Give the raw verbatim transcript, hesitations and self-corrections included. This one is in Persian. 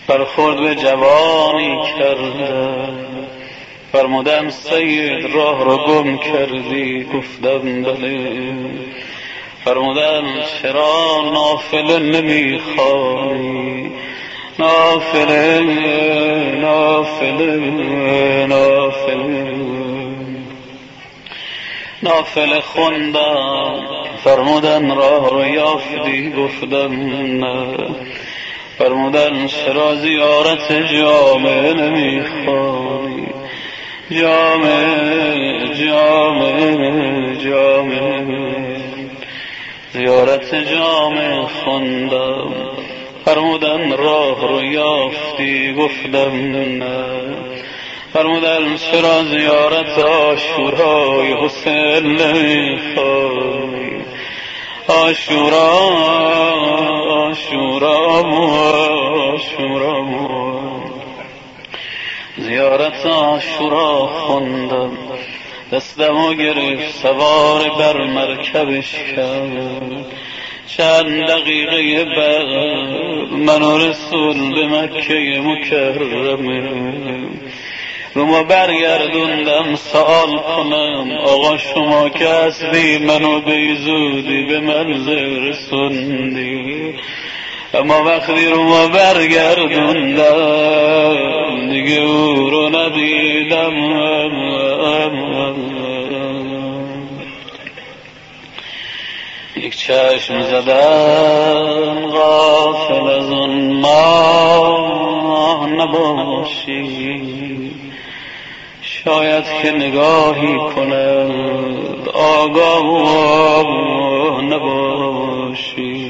برخورد به جوانی کردم، فرمودم سید راه را گم کردی، گفتم بله. فرمودم چرا نافله نمیخوانی؟ نافله نافله نافله نافله خوندم. فرمودن راه رو یافتی؟ گفتم نه. فرمودن چرا زیارت جامع نمیخوانی؟ جامع جامع جامع زیارت جامع خوندم. فرمودن راه رو یافتی؟ گفتم نه. فرمودن چرا زیارت عاشورای حسین نمیخوانی؟ عاشورا عاشورا عاشورا زیارت عاشورا خوندم. دستمو گرفت سوار بر مرکبش کرد. چند دقیقه بعد منو رسول به مکه مکرمه. رو ما برگردوندم سوال کنم آقا شما که هستی منو به زودی به منزل رسوندی. اما وقتی رو ما برگردوندم دیگه او رو ندیدم. یک چشم زدن غافل از اون ماه نباشی، شاید که نگاهی کند آگاه نباشی.